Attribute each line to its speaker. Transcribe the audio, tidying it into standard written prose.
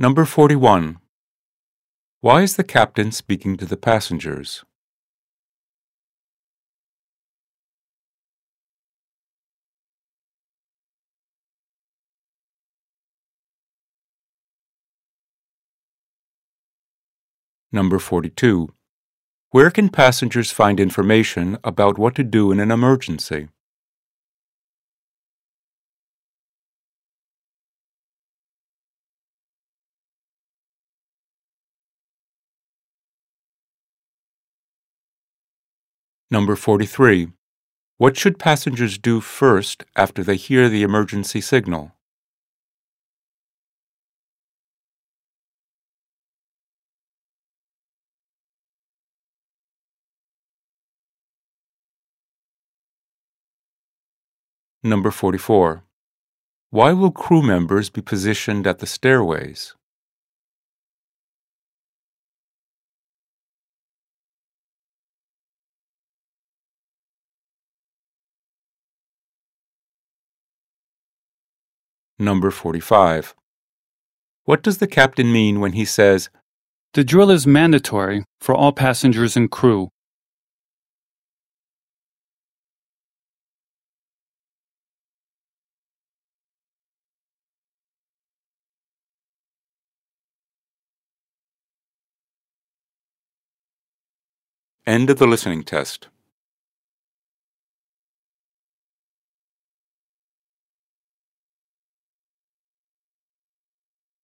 Speaker 1: Number 41. Why is the captain speaking to the passengers? Number 42. Where can passengers find information about what to do in an emergency? Number 43. What should passengers do first after they hear the emergency signal? Number 44. Why will crew members be positioned at the stairways? Number 45. What does the captain mean when he says,
Speaker 2: The drill is mandatory for all passengers and crew.
Speaker 1: End of the listening test?